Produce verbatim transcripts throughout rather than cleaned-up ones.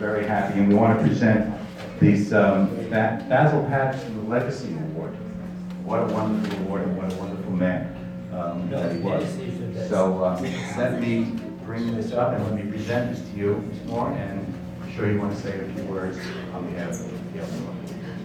very happy, and we want to present this um, Ba- Basil Patterson Legacy Award. What a wonderful award, and what a wonderful man um, that he was. So um, let me bring this up and let me present this to you, Miz Moore, and I'm sure you want to say a few words on behalf of the other one.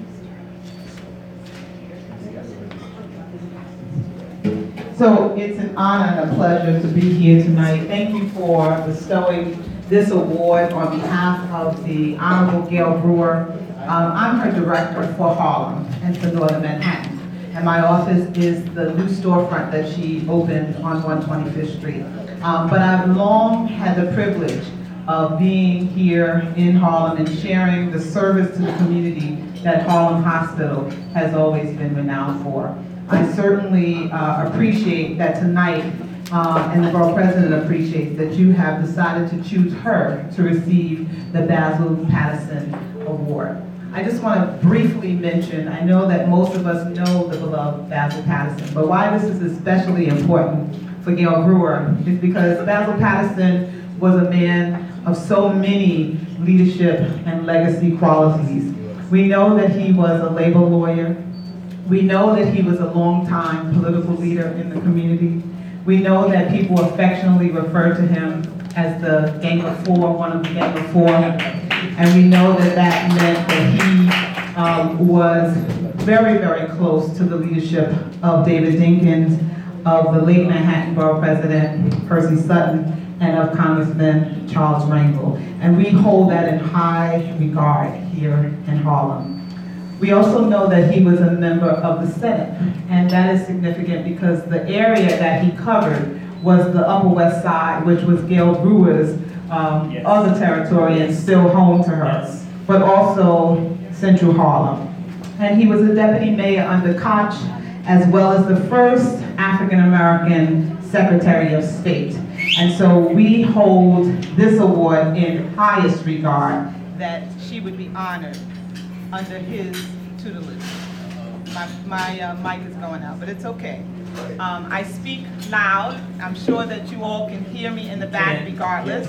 So it's an honor and a pleasure to be here tonight. Thank you for bestowing this award on behalf of the Honorable Gail Brewer. Um, I'm her director for Harlem and for Northern Manhattan. And my office is the new storefront that she opened on one twenty-fifth Street. Um, but I've long had the privilege of being here in Harlem and sharing the service to the community that Harlem Hospital has always been renowned for. I certainly uh, appreciate that tonight, uh, and the Borough President appreciates that you have decided to choose her to receive the Basil Patterson Award. I just want to briefly mention, I know that most of us know the beloved Basil Patterson, but why this is especially important for Gail Brewer is because Basil Patterson was a man of so many leadership and legacy qualities. We know that he was a labor lawyer. We know that he was a long-time political leader in the community. We know that people affectionately refer to him as the Gang of Four, one of the Gang of Four. And we know that that meant that he um, was very, very close to the leadership of David Dinkins, of the late Manhattan Borough President Percy Sutton, and of Congressman Charles Rangel. And we hold that in high regard here in Harlem. We also know that he was a member of the Senate, and that is significant because the area that he covered was the Upper West Side, which was Gail Brewer's um, yes. other territory and still home to her, yes. but also Central Harlem. And he was a deputy mayor under Koch, as well as the first African-American Secretary of State. And so we hold this award in highest regard, that she would be honored under his tutelage. My, my uh, mic is going out, but it's okay. Um, I speak loud. I'm sure that you all can hear me in the back regardless.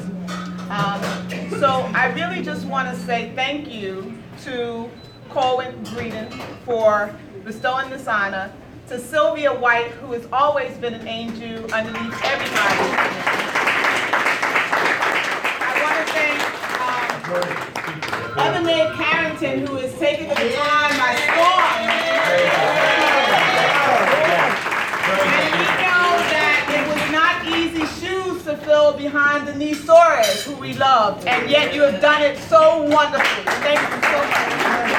Um, so I really just want to say thank you to Corwin Breeden for bestowing this honor, to Sylvia White, who has always been an angel underneath everybody. I want to thank um, Other Maid Carrington, who is taking the baton by storm. And we know that it was not easy shoes to fill behind Denise Soares, who we loved, and yet you have done it so wonderfully. Thank you so much.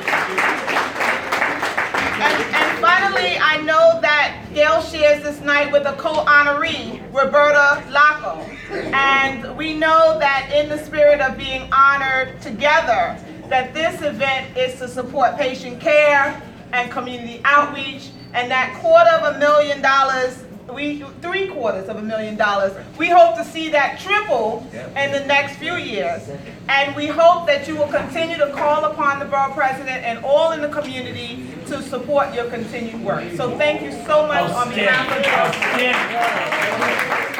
And, and finally, I know that Gail shares this night with a co-honoree, Roberta Laco. And we know that in the spirit of being honored together, that this event is to support patient care and community outreach, and that quarter of a million dollars, we three quarters of a million dollars, we hope to see that triple in the next few years. And we hope that you will continue to call upon the Borough President and all in the community to support your continued work. So thank you so much on behalf of the Borough.